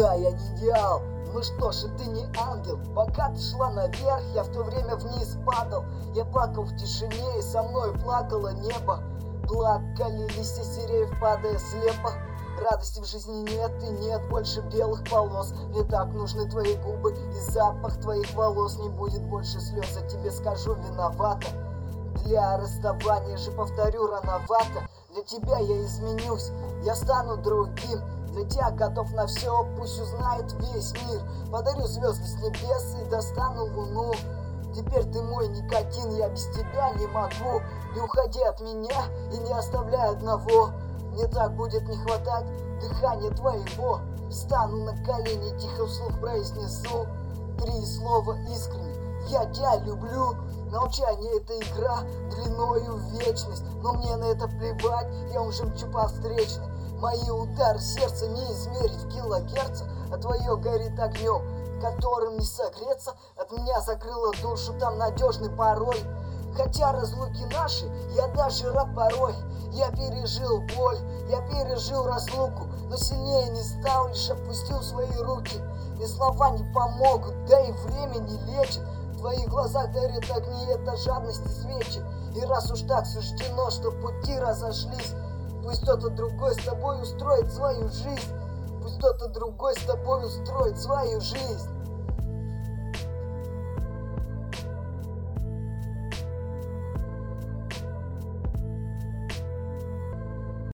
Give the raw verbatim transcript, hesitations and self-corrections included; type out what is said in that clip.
Да, я не идеал, ну что ж, и ты не ангел. Пока ты шла наверх, я в то время вниз падал. Я плакал в тишине, и со мной плакало небо. Плакали листья деревьев, падая слепо. Радости в жизни нет и нет больше белых полос. Мне так нужны твои губы и запах твоих волос. Не будет больше слез, я тебе скажу, виновата. Для расставания же, повторю, рановато. Для тебя я изменюсь, я стану другим. Для тебя готов на все, пусть узнает весь мир. Подарю звезды с небес и достану луну. Теперь ты мой никотин, я без тебя не могу. Не уходи от меня и не оставляй одного. Мне так будет не хватать дыхания твоего. Встану на колени, тихо вслух произнесу три слова искренне: я тебя люблю. Молчание — это игра длиною в вечность, но мне на это плевать, я уже мчу по встречной. Мои удары сердца не измерить в килогерцах, а твое горит огнем, которым не согреться. От меня закрыла душу там надежный пароль. Хотя разлуки наши, я даже рад порой. Я пережил боль, я пережил разлуку, но сильнее не стал, лишь опустил свои руки. Мне слова не помогут, да и время не лечит. В твоих глазах горят огни, это жадность и свечи. И раз уж так суждено, что пути разошлись, пусть кто-то другой с тобой устроит свою жизнь. Пусть кто-то другой с тобой устроит свою жизнь.